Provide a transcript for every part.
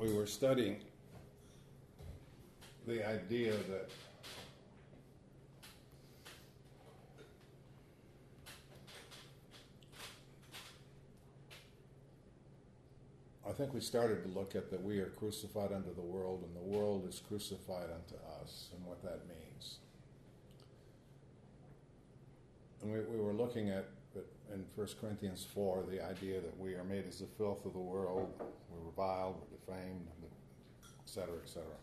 we were studying the idea that I think we started to look at that we are crucified unto the world and the world is crucified unto us and what that means. And we were looking at in 1 Corinthians 4 the idea that we are made as the filth of the world, we're reviled, we're defamed, etc., etc.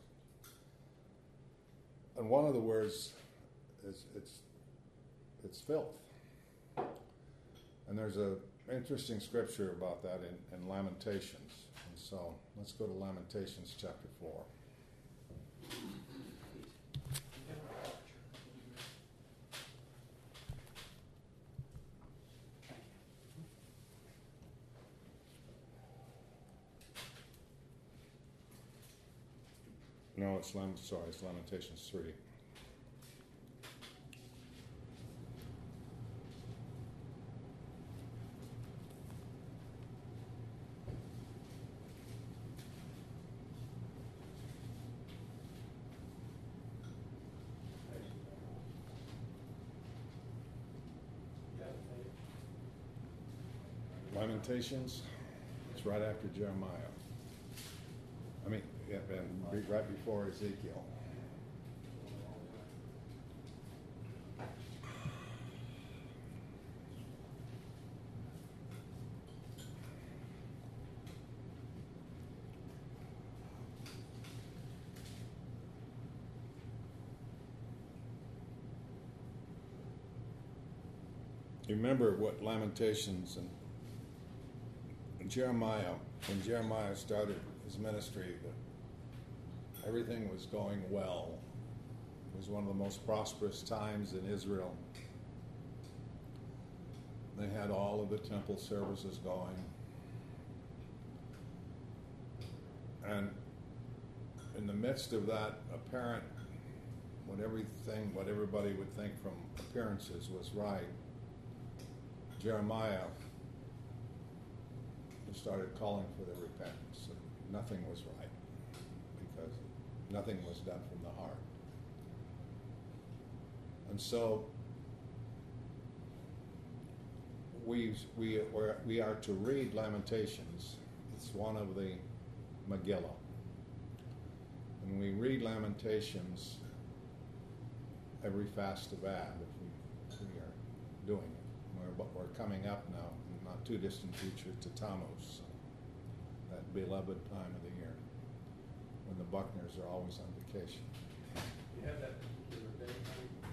And one of the words is it's filth. And there's an interesting scripture about that in Lamentations. And so let's go to Lamentations chapter 4. No, it's Lamentations 3. Lamentations, it's right after Jeremiah. I mean, right before Ezekiel. You remember what Lamentations and Jeremiah, when Jeremiah started his ministry, everything was going well. It was one of the most prosperous times in Israel. They had all of the temple services going. And in the midst of that apparent, what everybody would think from appearances was right, Jeremiah started calling for their repentance. And nothing was right because nothing was done from the heart. And so we are to read Lamentations. It's one of the Megillah. And we read Lamentations every fast of Ab if we are doing it. We're coming up now, in not too distant future, to Tammuz, that beloved time of the year, when the Buckners are always on vacation. You have that particular day?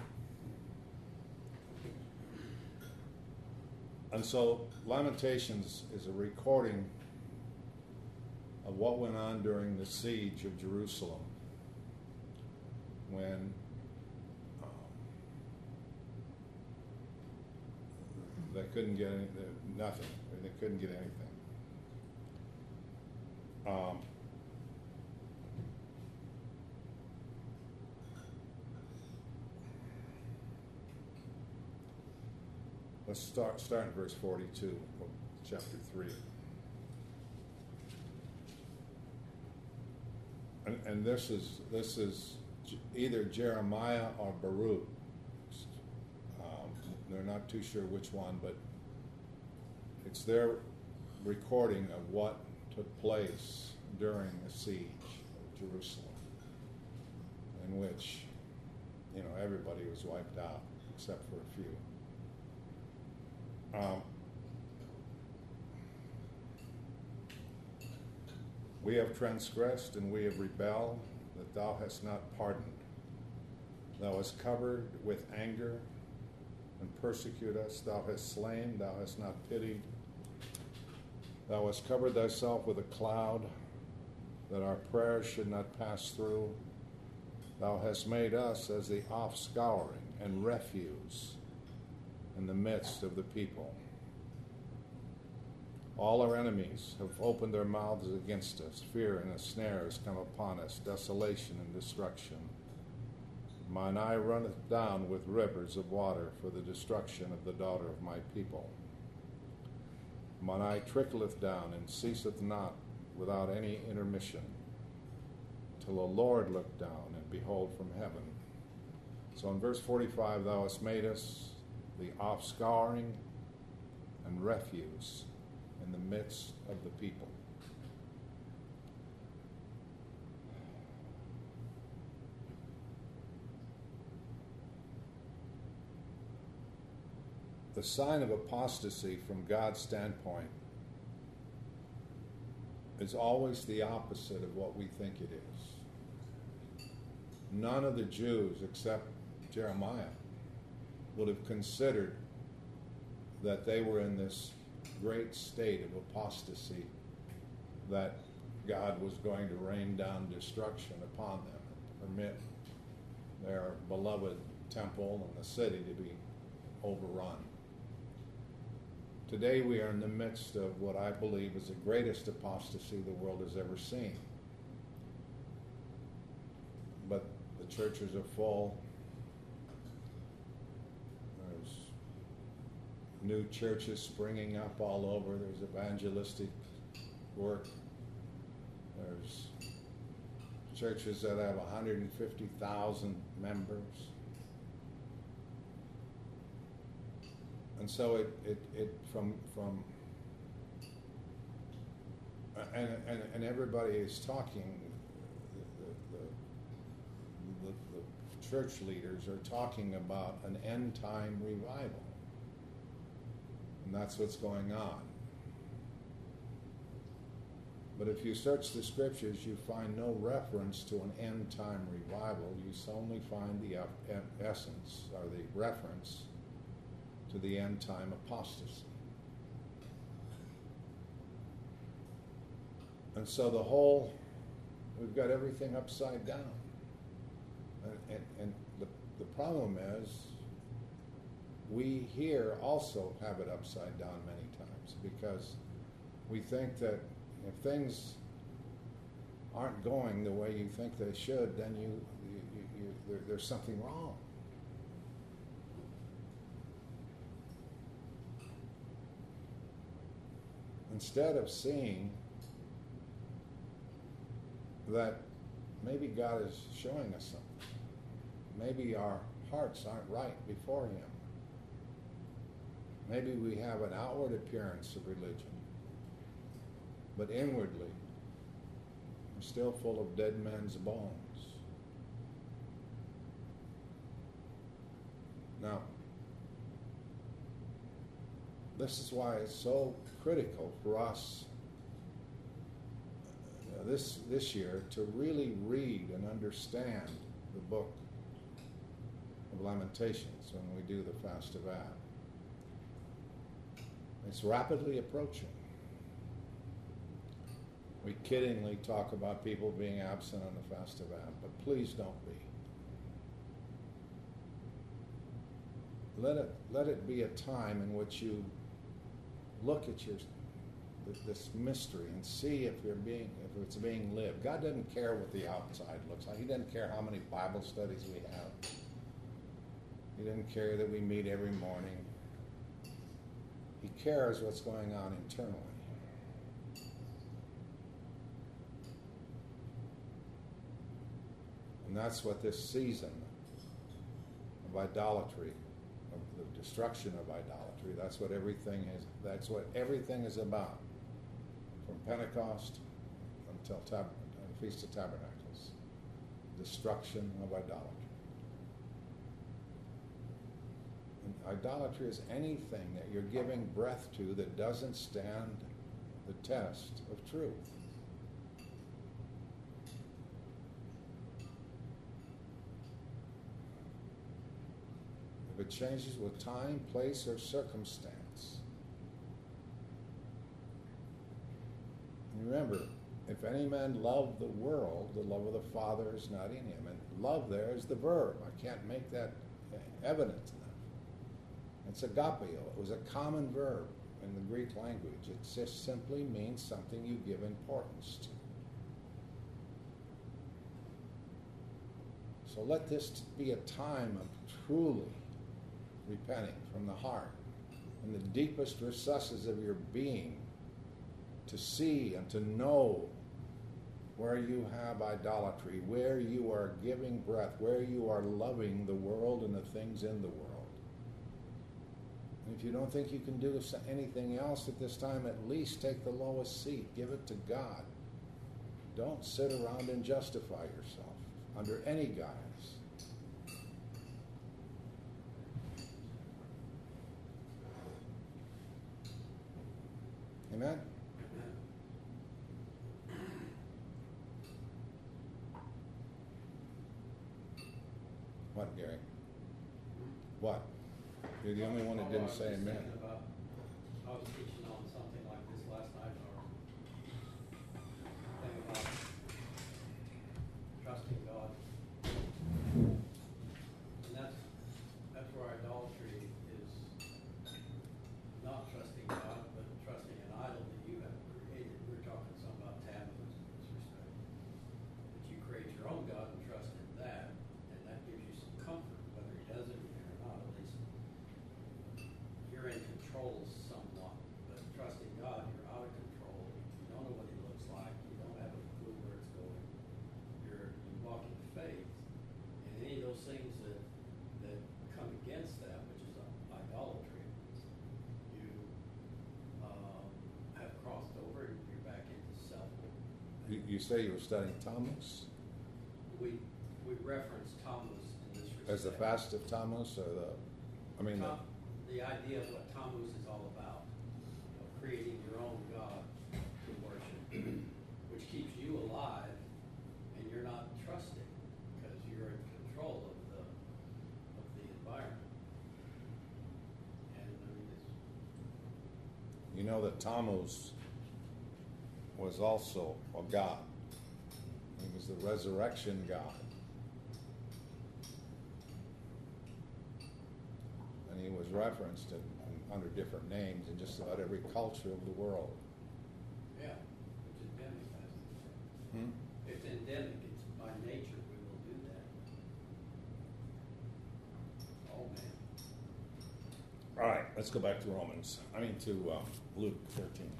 And so Lamentations is a recording of what went on during the siege of Jerusalem, when they couldn't get nothing. They couldn't get anything. Let's start in verse 42 of chapter 3. And this is either Jeremiah or Baruch. They're not too sure which one, but it's their recording of what took place during the siege of Jerusalem, in which, everybody was wiped out except for a few. We have transgressed and we have rebelled, that thou hast not pardoned. Thou hast covered with anger and persecute us. Thou hast slain, thou hast not pitied. Thou hast covered thyself with a cloud, that our prayers should not pass through. Thou hast made us as the offscouring and refuse in the midst of the people. All our enemies have opened their mouths against us. Fear and a snare has come upon us, desolation and destruction. Mine eye runneth down with rivers of water for the destruction of the daughter of my people. Mine eye trickleth down and ceaseth not without any intermission, till the Lord looked down and behold from heaven. So in verse 45, thou hast made us the offscouring and refuse in the midst of the people. The sign of apostasy from God's standpoint is always the opposite of what we think it is. None of the Jews, except Jeremiah, would have considered that they were in this great state of apostasy, that God was going to rain down destruction upon them and permit their beloved temple and the city to be overrun. Today we are in the midst of what I believe is the greatest apostasy the world has ever seen. But the churches are full. There's new churches springing up all over. There's evangelistic work. There's churches that have 150,000 members. And so and everybody is talking, the church leaders are talking about an end time revival. And that's what's going on. But if you search the scriptures, you find no reference to an end time revival. You only find the essence or the reference to the end time apostasy. And so we've got everything upside down. And the problem is, we here also have it upside down many times, because we think that if things aren't going the way you think they should, then there's something wrong. Instead of seeing that maybe God is showing us something, maybe our hearts aren't right before Him, maybe we have an outward appearance of religion, but inwardly we're still full of dead men's bones. Now, this is why it's so critical for us this year to really read and understand the book of Lamentations when we do the Fast of Ab. It's rapidly approaching. We kiddingly talk about people being absent on the Fast of Ab, but please don't be. Let it be a time in which you look at this mystery and see if it's being lived. God doesn't care what the outside looks like. He doesn't care how many Bible studies we have. He doesn't care that we meet every morning. He cares what's going on internally. And that's what this season of idolatry, of the destruction of idolatry, that's what everything is about. From Pentecost until Feast of Tabernacles. Destruction of idolatry. And idolatry is anything that you're giving breath to that doesn't stand the test of truth. If it changes with time, place, or circumstance. And remember, if any man love the world, the love of the Father is not in him. And love there is the verb. I can't make that evident enough. It's agapeo. It was a common verb in the Greek language. It just simply means something you give importance to. So let this be a time of truly repenting from the heart, in the deepest recesses of your being, to see and to know where you have idolatry, where you are giving breath, where you are loving the world and the things in the world. And if you don't think you can do anything else at this time, at least take the lowest seat. Give it to God. Don't sit around and justify yourself under any guise. Amen? What, Gary? What? You're the only one that didn't say amen. I was teaching on something like this last night, or thing about trusting God. And that's where idolatry is not trusting God, but trusting an idol that you have created. We were talking some about Tammuz in this respect. That you create your own God and trust in that, and that gives you some comfort, whether he does anything or not, at least you're in control somewhat. But trusting God, you're out of control. You don't know what he looks like. You don't have a clue where it's going. You walk in faith. And any of those things that come against that, which is idolatry, you have crossed over and you're back into self. You say you were studying Tammuz? We reference Tammuz in this respect. As the fast of Tammuz, or the idea of what Tammuz is all about, creating your own God to worship, which keeps you alive, and you're not trusting because you're in control of the environment. And you know that Tammuz was also a god. He was the resurrection god. And he was referenced under different names in just about every culture of the world. yeah, it's endemic. It's endemic. It's by nature we will do that. Oh man. All right, let's go back to Luke 13.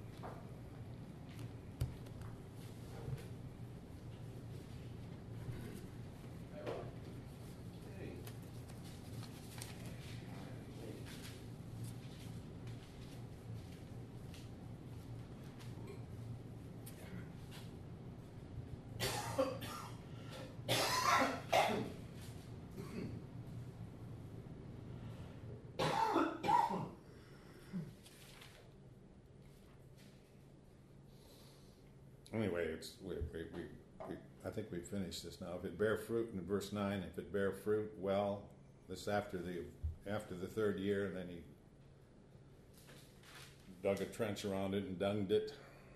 Anyway, I think we finished this now. If it bear fruit in verse 9, if it bear fruit, well, this after the third year, and then he dug a trench around it and dunged it.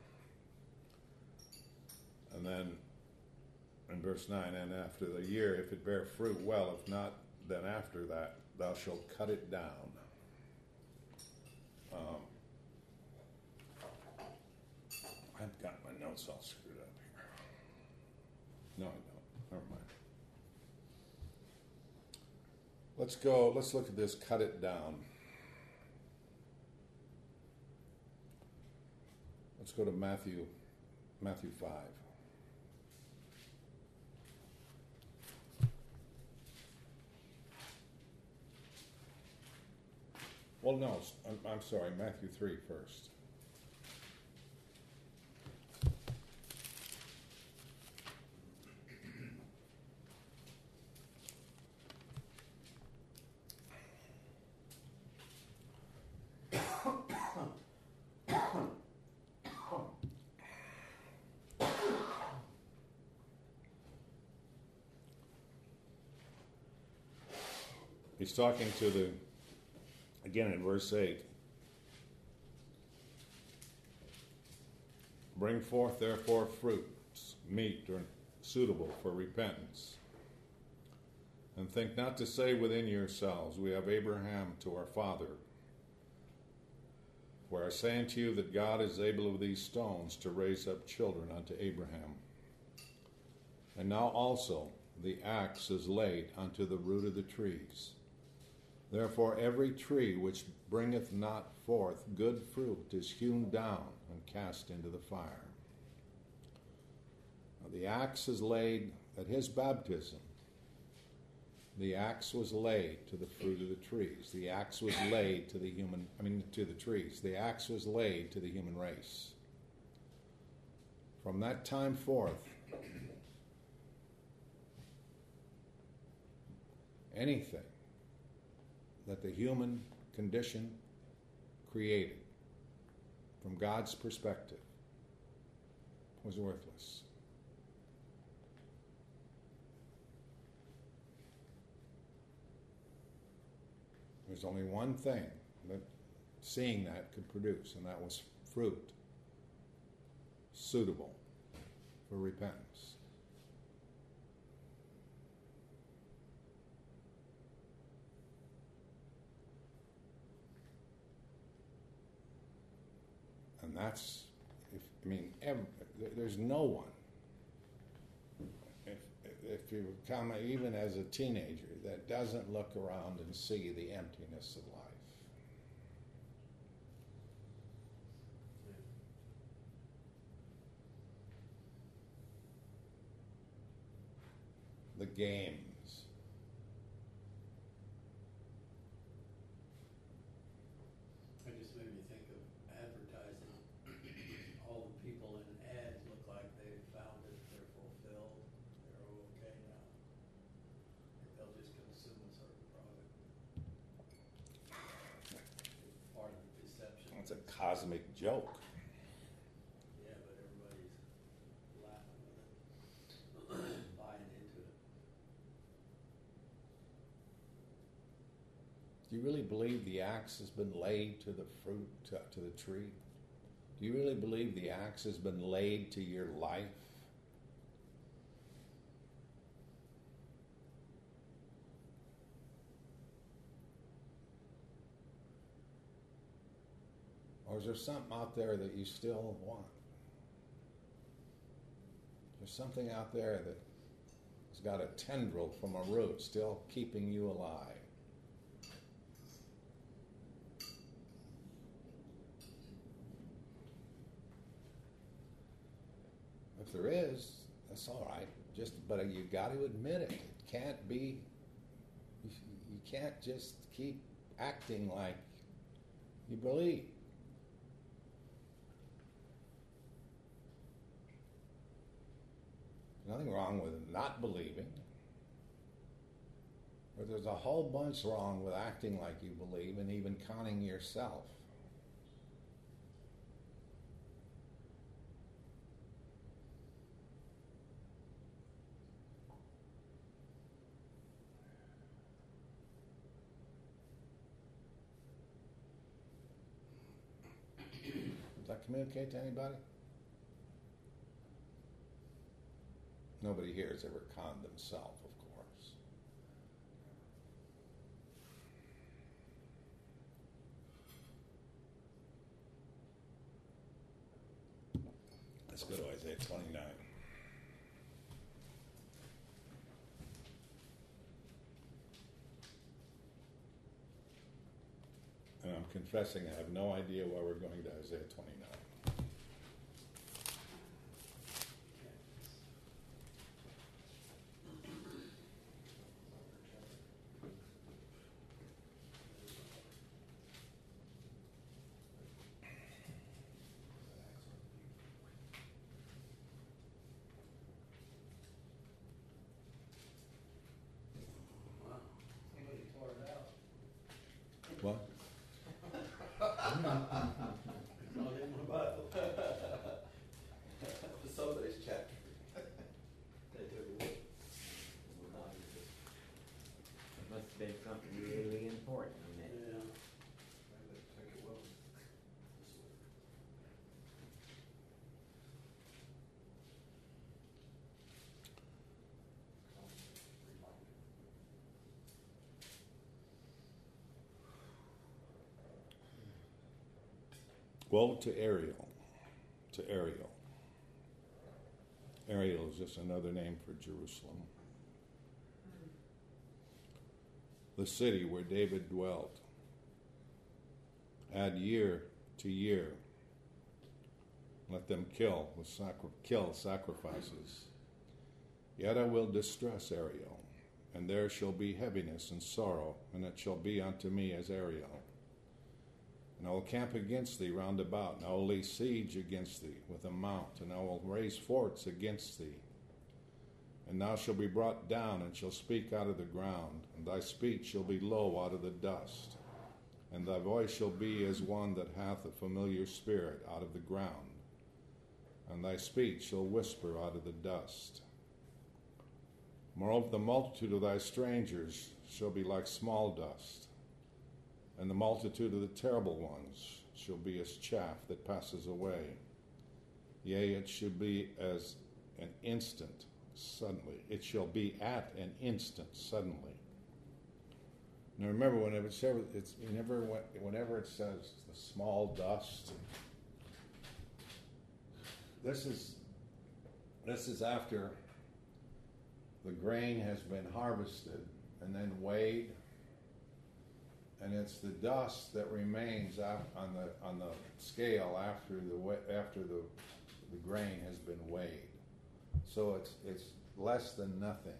And then in verse 9, and after the year, if it bear fruit, well, if not, then after that, thou shalt cut it down. I've got my notes all screwed up here. No, I don't. Never mind. Let's look at this, cut it down. Let's go to Matthew 5. Well, no, I'm sorry, Matthew 3 first. He's talking to again in verse 8. Bring forth therefore fruits, meet or suitable for repentance. And think not to say within yourselves, we have Abraham to our father. For I say unto you that God is able of these stones to raise up children unto Abraham. And now also the axe is laid unto the root of the trees. Therefore every tree which bringeth not forth good fruit is hewn down and cast into the fire. Now, the axe is laid at his baptism. The axe was laid to the fruit of the trees. The axe was laid to to the trees. The axe was laid to the human race. From that time forth, anything that the human condition created from God's perspective was worthless. There's only one thing that seeing that could produce, and that was fruit suitable for repentance. And that's, there's no one, if you come even as a teenager, that doesn't look around and see the emptiness of life. The games. It just made me think of advertising. All the people in ads look like they found it, they're fulfilled, they're okay now. They'll just consume a certain product. Part of the deception. It's a cosmic joke. Yeah, but everybody's laughing with it, buying into it. Do you really believe the axe has been laid to the fruit, to the tree? Do you really believe the axe has been laid to your life? Or is there something out there that you still want? There's something out there that's got a tendril from a root still keeping you alive. If there is, that's all right. But you got to admit it. It can't be. You can't just keep acting like you believe. Nothing wrong with not believing. But there's a whole bunch wrong with acting like you believe and even conning yourself. Does that communicate to anybody? Nobody here has ever conned themselves, of course. Let's go to Isaiah 29. And I'm confessing I have no idea why we're going to Isaiah 29. Wow, somebody tore it out. What? Not in my Bible. Somebody's chapter. They took it away. It must have been something really important in it. Yeah. Maybe they took it well. Woe to Ariel. To Ariel. Ariel is just another name for Jerusalem. The city where David dwelt. add year to year. Let them kill sacrifices. Yet I will distress Ariel, and there shall be heaviness and sorrow, and it shall be unto me as Ariel. And I will camp against thee round about, and I will lay siege against thee with a mount, and I will raise forts against thee. And thou shalt be brought down, and shalt speak out of the ground, and thy speech shall be low out of the dust, and thy voice shall be as one that hath a familiar spirit out of the ground, and thy speech shall whisper out of the dust. Moreover, the multitude of thy strangers shall be like small dust, and the multitude of the terrible ones shall be as chaff that passes away. Yea, it shall be as an instant suddenly. It shall be at an instant suddenly. Now remember, whenever it says the small dust, this is after the grain has been harvested and then weighed, and it's the dust that remains on the scale after the grain has been weighed. So it's less than nothing,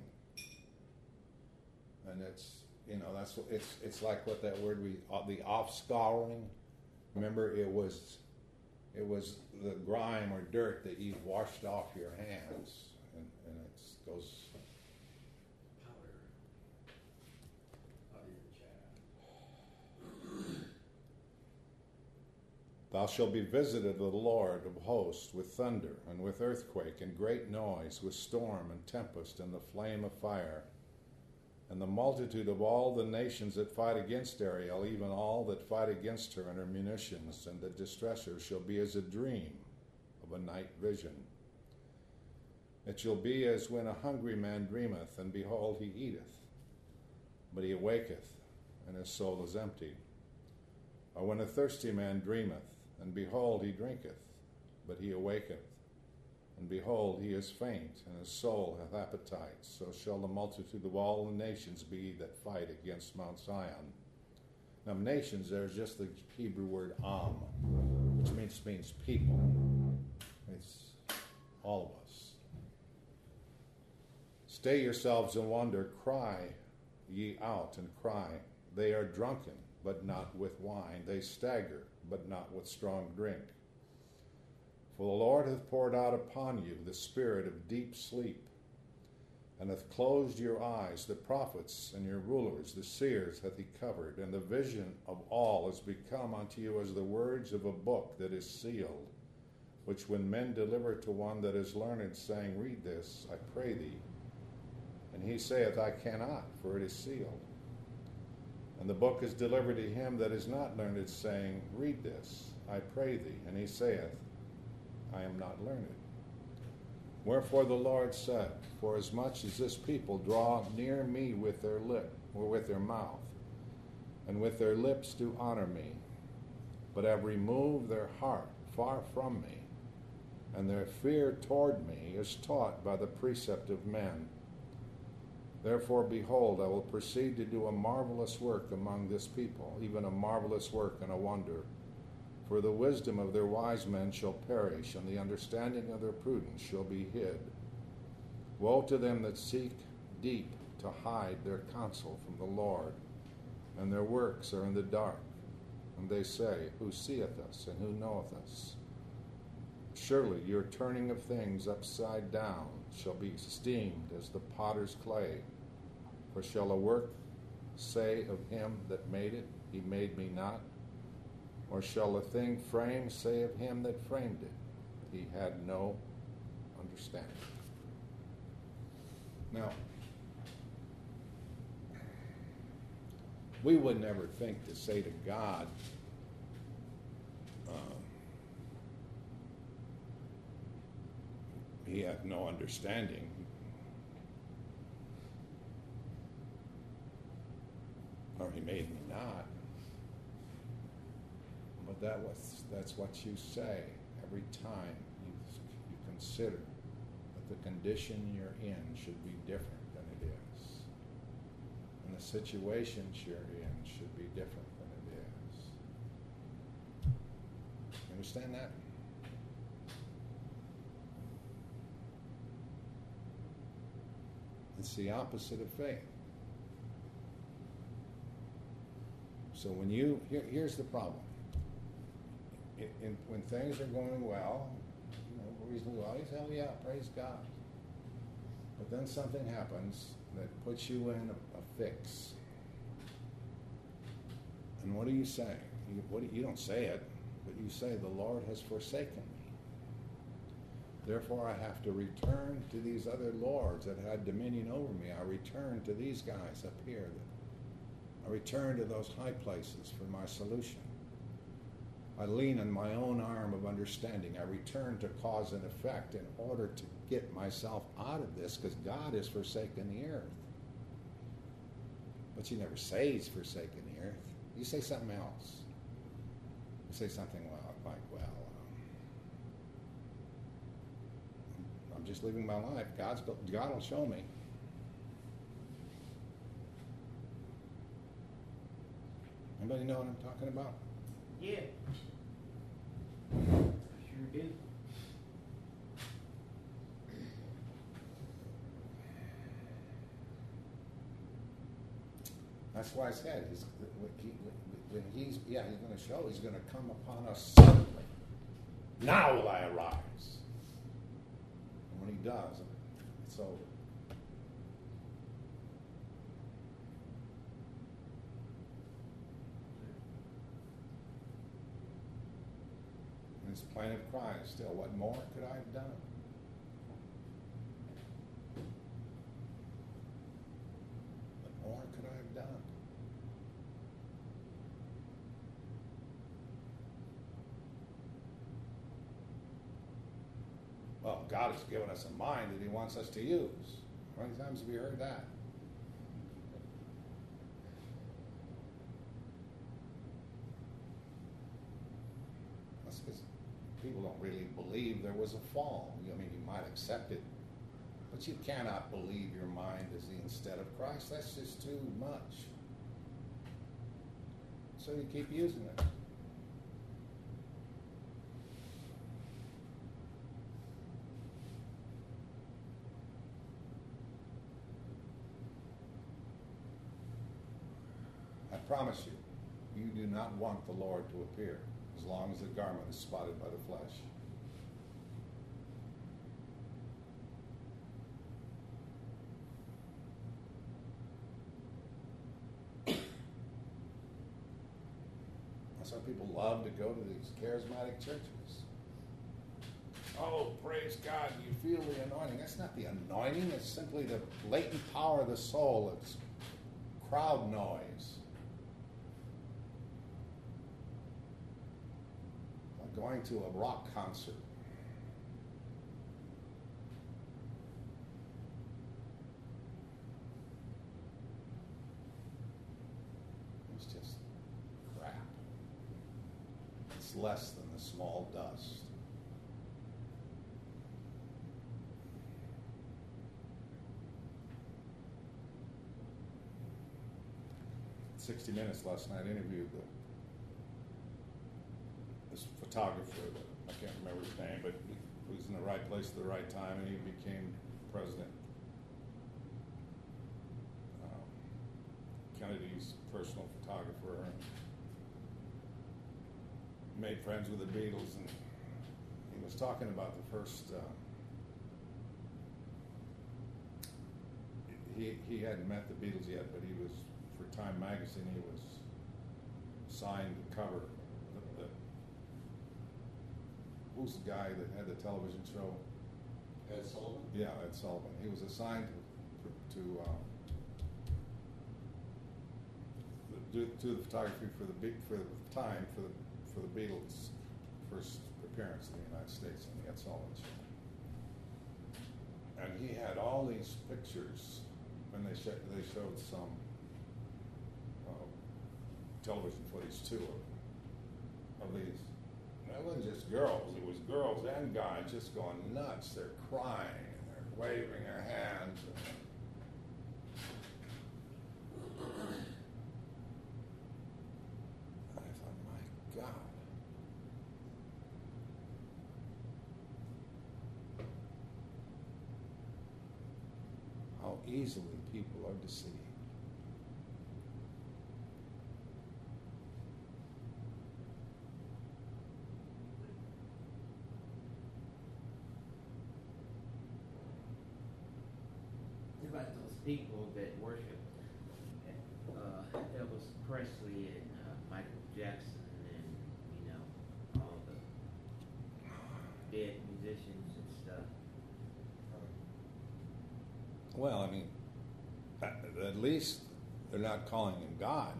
and it's like what that word the offscouring. Remember, it was the grime or dirt that you washed off your hands, and it goes. Powder. Not even chaff. Thou shalt be visited of the Lord of hosts with thunder, and with earthquake, and great noise, with storm and tempest, and the flame of fire. And the multitude of all the nations that fight against Ariel, even all that fight against her and her munitions, and that distress her, shall be as a dream of a night vision. It shall be as when a hungry man dreameth, and behold, he eateth, but he awaketh, and his soul is empty. Or when a thirsty man dreameth, and behold, he drinketh, but he awaketh, and behold, he is faint, and his soul hath appetite. So shall the multitude of all the nations be that fight against Mount Zion. Now, nations, there's just the Hebrew word am, which means people. It's all of us. Stay yourselves and wonder, cry ye out and cry. They are drunken, but not with wine. They stagger, but not with strong drink. For the Lord hath poured out upon you the spirit of deep sleep, and hath closed your eyes. The prophets and your rulers, the seers, hath he covered, and the vision of all is become unto you as the words of a book that is sealed, which when men deliver to one that is learned, saying, Read this, I pray thee. And he saith, I cannot, for it is sealed. And the book is delivered to him that is not learned, saying, Read this, I pray thee. And he saith, I am not learned. Wherefore the Lord said, Forasmuch as this people draw near me with their lip, or with their mouth, and with their lips do honor me, but have removed their heart far from me, and their fear toward me is taught by the precept of men. Therefore, behold, I will proceed to do a marvelous work among this people, even a marvelous work and a wonder. For the wisdom of their wise men shall perish, and the understanding of their prudence shall be hid. Woe to them that seek deep to hide their counsel from the Lord, and their works are in the dark. And they say, Who seeth us, and who knoweth us? Surely your turning of things upside down shall be esteemed as the potter's clay. For shall a work say of him that made it, He made me not? Or shall a thing framed say of him that framed it, He had no understanding? Now, we would never think to say to God, He hath no understanding. Or He made me not. But that's what you say every time you consider that the condition you're in should be different than it is. And the situations you're in should be different than it is. understand that? It's the opposite of faith. So when here's the problem. When things are going well, reasonably well, you say, oh yeah, praise God. But then something happens that puts you in a fix. And what do you say? You don't say it, but you say, the Lord has forsaken me. Therefore, I have to return to these other lords that had dominion over me. I return to these guys up here. I return to those high places for my solution. I lean on my own arm of understanding. I return to cause and effect in order to get myself out of this, because God has forsaken the earth. But you never say he's forsaken the earth. You say something else. You say something like, I'm just living my life. God will show me. Anybody know what I'm talking about? Yeah. I sure do. That's why I said he's going to show. He's going to come upon us suddenly. Now will I arise. And when he does, it's over. And his plaintive cry is still, what more could I have done? What more could I have done? Well, God has given us a mind that he wants us to use. How many times have you heard that? That's because people don't really believe there was a fall. I mean, you might accept it, but you cannot believe your mind is the instead of Christ. That's just too much. So you keep using it. I promise you, you do not want the Lord to appear as long as the garment is spotted by the flesh. That's why people love to go to these charismatic churches. Oh, praise God, you feel the anointing. That's not the anointing. It's simply the latent power of the soul. It's crowd noise. Like going to a rock concert. It's just crap. It's less than the small dust. 60 Minutes last night interviewed this photographer. I can't remember his name, but he was in the right place at the right time, and he became president. Kennedy's personal photographer, and made friends with the Beatles, and he was talking about the first. He hadn't met the Beatles yet, but he was, for Time magazine, he was signed to cover who's the guy that had the television show? Ed Sullivan? Yeah, Ed Sullivan. He was assigned to do the photography for the Time for the Beatles' first appearance in the United States on the Ed Sullivan show. And he had all these pictures, and they showed some television footage too of these. And it wasn't just girls; it was girls and guys just going nuts. They're crying and they're waving their hands. And I thought, my God, how easily people are deceived. What about those people that worship Elvis Presley and Michael Jackson and, all the dead musicians and stuff? Well, I mean, at least they're not calling him God.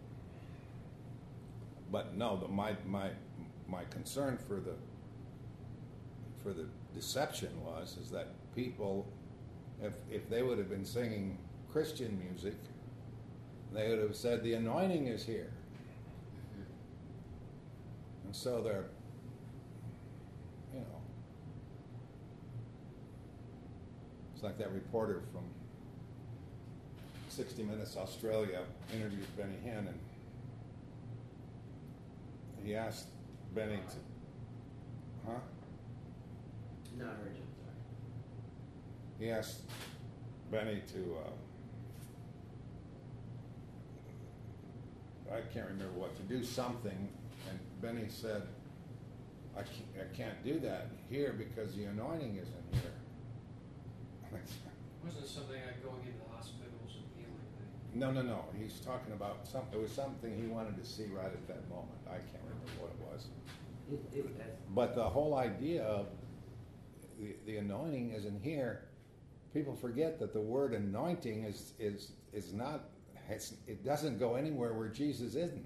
But no, my concern for the deception is that people, if they would have been singing Christian music, they would have said the anointing is here. And so they're, it's like that reporter from 60 Minutes Australia interviewed Benny Hinn, and he asked Benny to, Not heard you, sorry. he asked Benny to, I can't remember what, to do something, and Benny said, I can't do that here because the anointing isn't here. Wasn't something like going into the hospitals and healing things? No. He's talking about it was something he wanted to see right at that moment. I can't remember what it was. But the whole idea of the anointing isn't here. People forget that the word anointing is not. It doesn't go anywhere where Jesus isn't.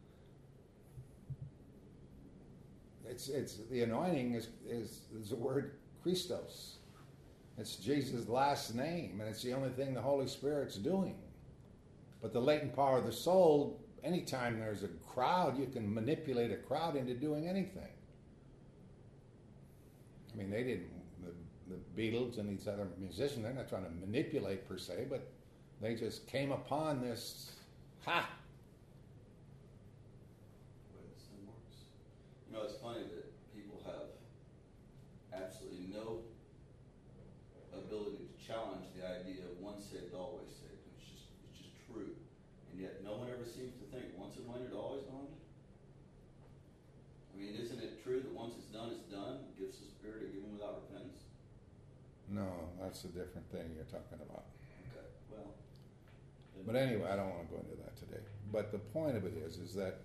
It's the anointing is the word Christos. It's Jesus' last name, and it's the only thing the Holy Spirit's doing. But the latent power of the soul, anytime there's a crowd, you can manipulate a crowd into doing anything. I mean, they didn't, the Beatles and these other musicians, they're not trying to manipulate per se, but they just came upon this, Way the sin works. It's funny that people have absolutely no ability to challenge the idea of once saved, always saved. It's just true. And yet no one ever seems to think once anointed, always anointed. I mean, isn't it true that once it's done, gifts of Spirit are given without repentance? no, that's a different thing you're talking about. Okay, well. But anyway, I don't want to go into that today. But the point of it is that,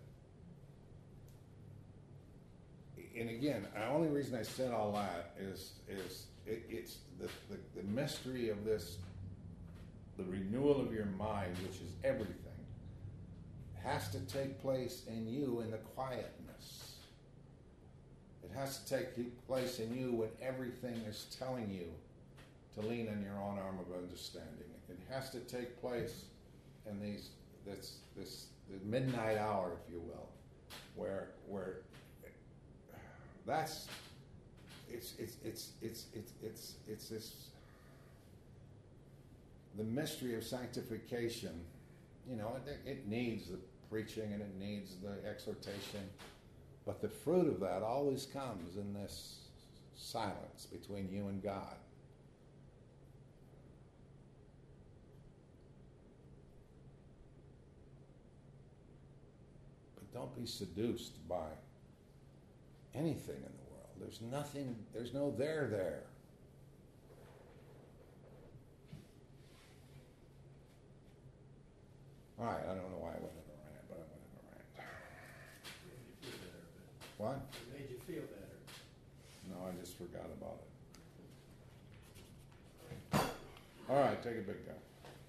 and again, the only reason I said all that is it's the mystery of this, the renewal of your mind, which is everything, has to take place in you in the quietness. It has to take place in you when everything is telling you to lean on your own arm of understanding. It has to take place in this midnight hour, if you will, where that's it's this, the mystery of sanctification. It needs the preaching and it needs the exhortation, but the fruit of that always comes in this silence between you and God. But don't be seduced by anything in the world. There's nothing, there's no there. All right, I don't know why I went in a rant, but I went in a rant. Made you feel better, but What? it made you feel better. No, I just forgot about it. All right, take a big guy.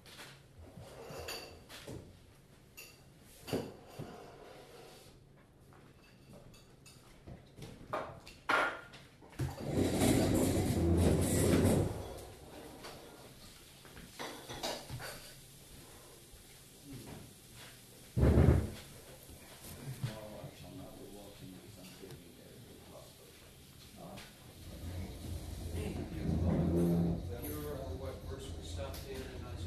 Tomorrow I shall not be walking because I'm taking care of the hospital. You remember what verse we stopped in I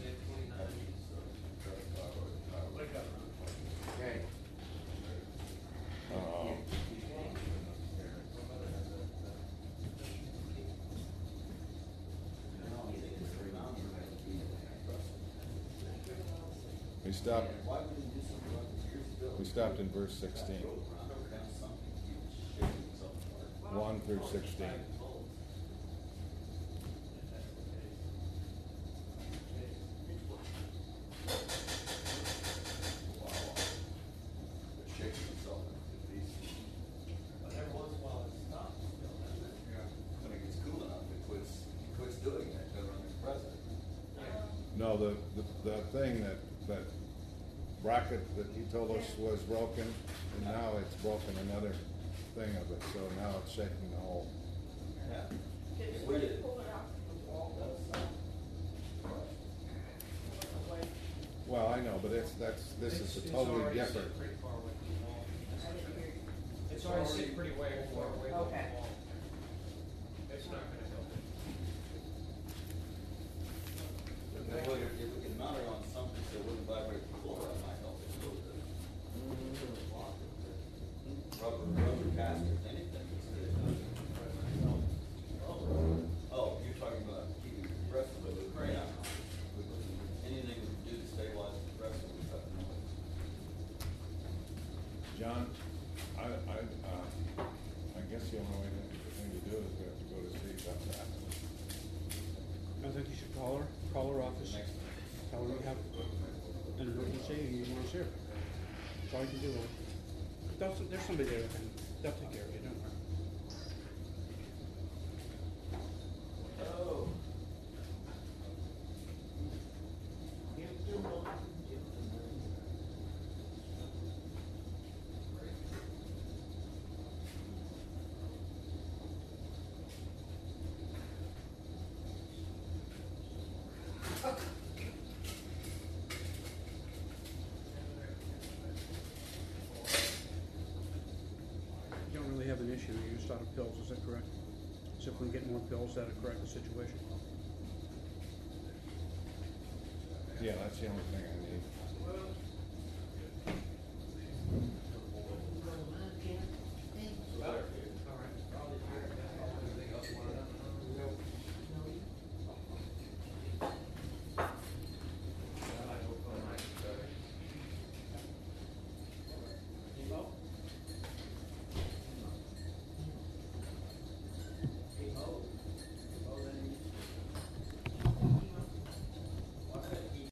We stopped, And why wouldn't you do something like this years ago? we stopped in verse 16, Drove around, found something, he was shaking himself apart. 1 through 16. Wow. But shaking himself in pieces. But every once in a while it stops still, doesn't it? When it gets cool enough, he quits doing it, to run as president. No, the thing that bracket that he told us was broken, and now it's broken another thing of it, so now it's shaking the whole. Yeah. Did If you we did, pull it out from the wall also? Away. Well, I know, but this is a totally already different. sit pretty far away from the wall. I didn't hear you. It's already sit pretty far away from Okay. the wall. It's not gonna help it. if we could mount it on something so it wouldn't vibrate the floor, that might help it a little bit. Rubber casters, anything that's oh, you're talking about keeping the compressor with the crane. Anything we can do to stabilize the compressor, we have to know it. John, I guess the only thing to do is we have to go to see about that. I think you should call her office, tell her you have an emergency and you want to see her. That's all you can do. There's somebody there that can, they'll take care of you, don't worry. Oh. You don't really have an issue, you're just out of pills, is that correct? So if we can get more pills, that'll correct the situation. Yeah, that's the only thing I need. Well,